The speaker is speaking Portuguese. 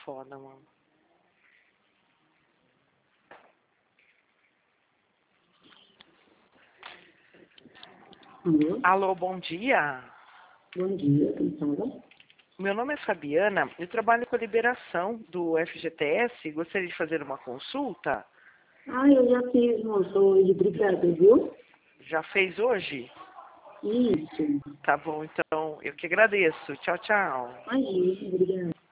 foda, mano. Alô? Alô, bom dia. Bom dia, quem fala? Meu nome é Fabiana, eu trabalho com a liberação do FGTS. Gostaria de fazer uma consulta? Ah, eu já fiz, moço, hoje, obrigada, viu? Já fez hoje? Isso, Tá bom, então eu que agradeço. Tchau, tchau. imagina, obrigada.